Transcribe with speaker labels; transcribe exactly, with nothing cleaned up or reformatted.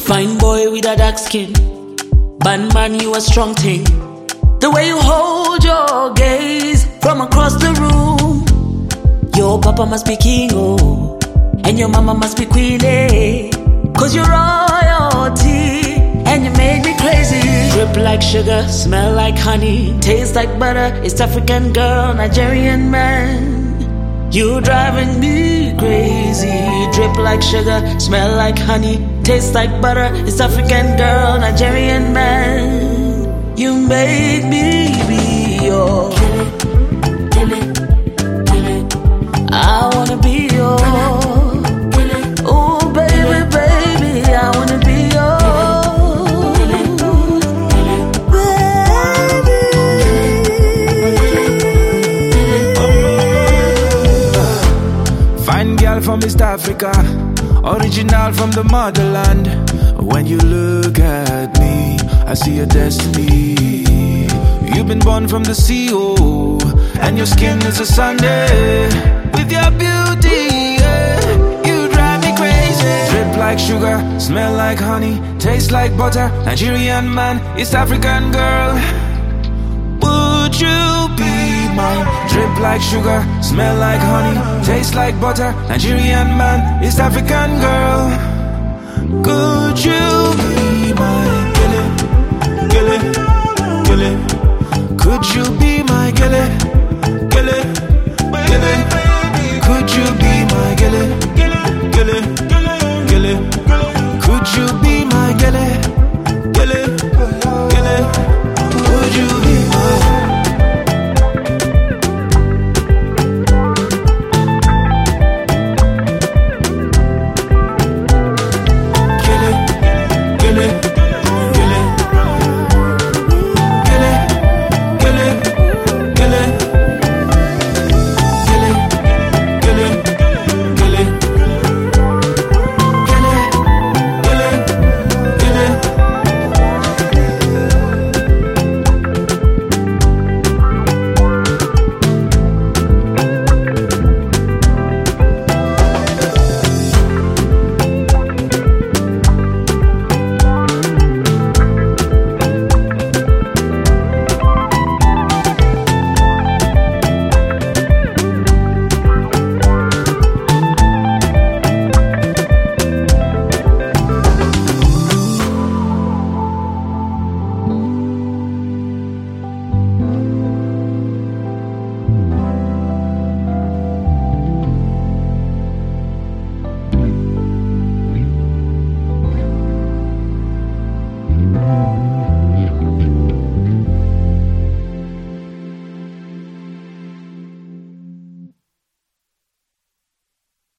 Speaker 1: Fine boy with a dark skin, bad man, you a strong thing. The way you hold your gaze from across the room. Your papa must be king, oh, and your mama must be queen, eh? Cause you're royalty, and you made me crazy. Drip like sugar, smell like honey, taste like butter. East African girl, Nigerian man, you driving me crazy. Drip like sugar, smell like honey, taste like butter. East African girl, Nigerian man, you made me be your. Kill it, kill it, kill it. I wanna be your. Kill it, oh baby, baby, I wanna be your.
Speaker 2: Fine girl from East Africa, original from the motherland. When you look at me, I see a destiny. You've been born from the sea, oh, and your skin is a Sunday. With your beauty, yeah, you drive me crazy. Drip like sugar, smell like honey, taste like butter. Nigerian man, East African girl, would you be mine? Drip like sugar, smell like honey, taste like butter. Nigerian man, East African girl, could you be mine? Gilly, gilly, gilly. Could you be my gilly, gilly, gilly? Could you be my